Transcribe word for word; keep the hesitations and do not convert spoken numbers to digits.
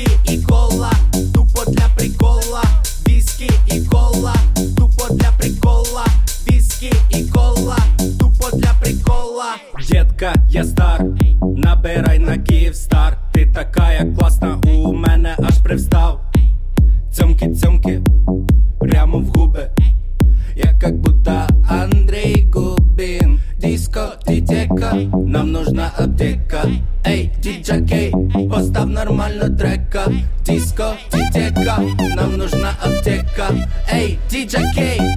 віскі і кола, тупо для прикола. Віскі і кола, тупо для прикола. Віскі і кола, тупо для прикола. Детка, я стар, набирай на Київстар. Ти така, як класна, у мене аж привстав. Цьомки-цьомки, прямо в губи. Я как будто Андрей Губин. Дискотека, нам нужна аптека. Эй, диджей, постав нормально трека. Дискотека, нам нужна аптека. Эй, диджей,